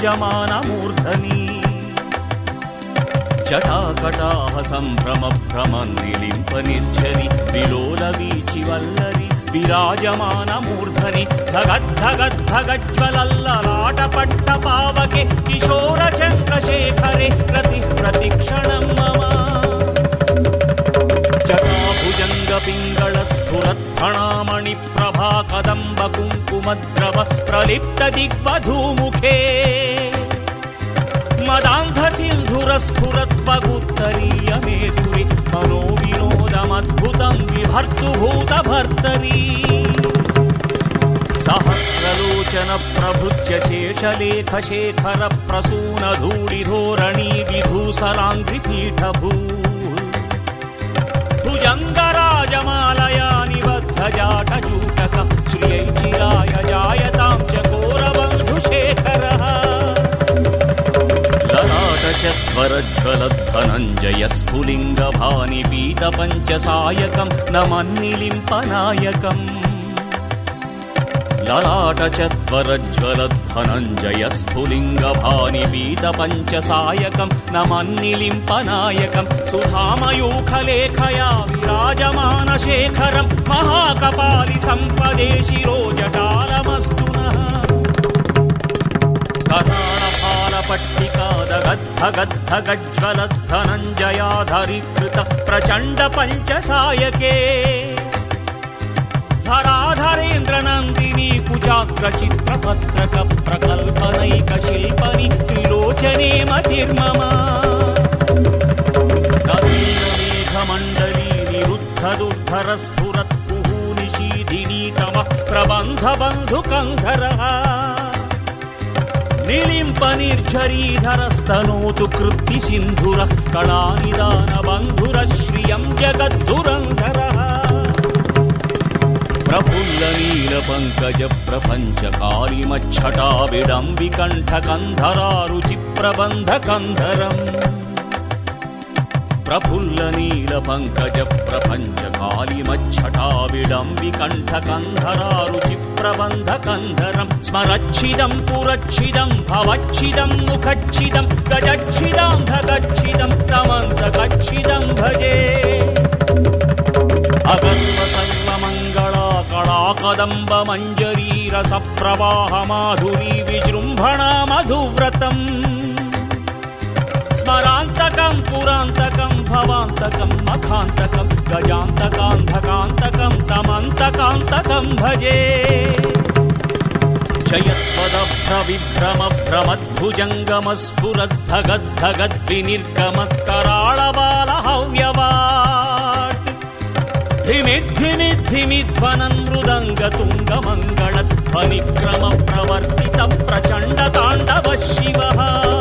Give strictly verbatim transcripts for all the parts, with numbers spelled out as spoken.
विराजमानमूर्धनि जटाकटाह सम्भ्रमभ्रमन्निलिम्प निर्झरि विलोलवीचिवल्लरि विराजमानमूर्धनि धगद्धगद्धगज्ज्वलल्ललाटपट्टपावके किशोरचन्द्रशेखरे रतिः प्रतिक्षणं मम जटाभुजङ्गपिङ्गलस्फुरत्फणामणिप्रभा कदम्बकुङ्कुमद्रव प्रलिप्तदिग्वधूमुखे मदान्धसिन्धुरस्फुरत्वगुत्तरीयमेधुरि मनोविनोदमद्भुतं विभर्तुभूतभर्तरी सहस्रलोचन प्रभृत्य शेषलेखशेखर प्रसूनधूलिधोरणी विधूसराङ्घ्रिपीठभू भुजङ्गराजमालया निबद्धजाटजूटकः श्रियै चिराय जायतां चकोरबन्धुशेखरः ललाटचत्वरज्ज्वलद्धनञ्जय स्फुलिङ्गभानिपीतपञ्चसायकं नमन्निलिम्पनायकम् ललाटचत्वरज्ज्वलद्धनञ्जय स्फुलिङ्गभानिपीतपञ्चसायकं नमन्निलिम्पनायकं सुधामयूखलेखया विराजमानशेखरं महाकपालि सम्पदे शिरोजटालमस्तु नः कराळफालपट्टिकादगद्धगद्धगज्ज्वलद्धनञ्जयाधरीकृत प्रचण्डपञ्चसायके धराधरेन्द्रनन्दिनी कुचाग्रचित्रपत्रक प्रकल्पनैकशिल्पनि त्रिलोचने मतिर्मम नवीनमेघमण्डली निरुद्धदुर्धरस्फुरत्कुहूनिशीधिनी तमः प्रबन्धबन्धुकन्धरः निलिम्पनिर्झरीधरस्तनोतु कृत्तिसिन्धुरः कलानिदानबन्धुरः श्रियं जगद्धुरन्धरः प्रफुल्लनीलपङ्कज प्रपञ्चकालिमच्छटाविडम्बिकण्ठकन्धरारुचिप्रबन्धकन्धरम् प्रफुल्लनीलपङ्कज प्रपञ्चकालिमच्छटाविडम्बिकण्ठकन्धरारुचिप्रबन्धकन्धरं स्मरच्छिदं पुरच्छिदं भवच्छिदं मुखच्छिदं गजच्छिदं धगच्छिदं तमन्तकच्छिदं भजे अगर्व सर्वमङ्गला कलाकदम्ब मञ्जरी रसप्रवाह माधुरी विजृम्भणा मधुव्रतम् स्मरान्तकं पुरान्तकं भवान्तकं मखान्तकं गजान्तकान्धकान्तकं तमन्तकान्तकं भजे जयत्पदभ्रविभ्रमभ्रमद्भुजङ्गमस्फुरद्धगद्धगद्विनिर्गमत्कराळबालहव्यवाट् धिमिद्धिमिद्धिमिध्वनन् मृदङ्गतुङ्गमङ्गलध्वनिक्रमप्रवर्तित प्रचण्डताण्डव शिवः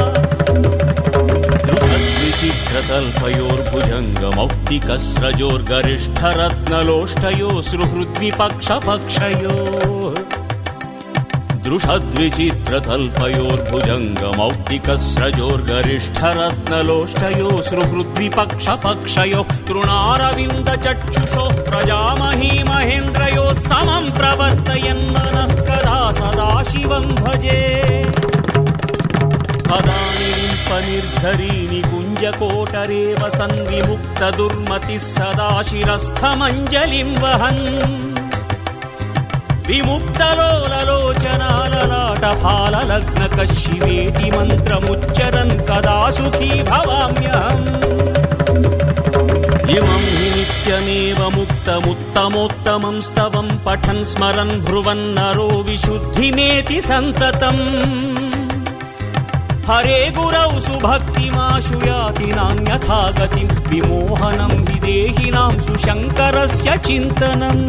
दृशद्विचित्रतल्पयोर्भुजङ्गमौक्तिकस्रजोर्गरिष्ठरत्नलोष्टयो सुहृद्विपक्षपक्षयोः दृशद्विचित्रतल्पयोर्भुजङ्गमौक्तिकस्रजोर्गरिष्ठरत्नलोष्टयो सुहृद्विपक्षपक्षयो तृणारविन्दचक्षुषो प्रजामही महेन्द्रयो समं प्रवर्तयन्मनः कदा सदा शिवं भजे कदानिलिम्पनिर्झरी निकुञ्जकोटरे वसन् विमुक्तदुर्मतिः सदा शिरस्थमञ्जलिं वहन् विमुक्तलोललोचनाललाटफाललग्नकः शिवेति मन्त्रमुच्चरन् कदा सुखी भवाम्यहम् इमं हि नित्यमेव मुक्तमुत्तमोत्तमं स्तवं पठन् स्मरन् ब्रुवन्नरो विशुद्धिमेति सन्ततम् हरे गुरौ सुभक्तिमाशु याति नान्यथा गतिं विमोहनं हि देहिनां सुशङ्करस्य चिन्तनम्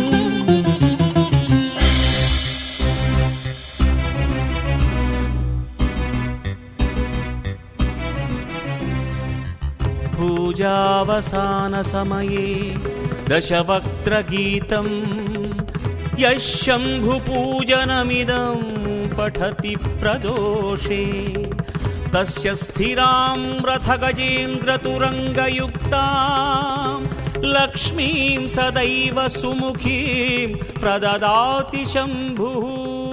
पूजावसानसमये दशवक्त्रगीतं यः शम्भुपूजनमिदं पठति प्रदोषे तस्य स्थिरां रथगजेन्द्रतुरङ्गयुक्तां लक्ष्मीं सदैव सुमुखीं प्रददाति शम्भुः।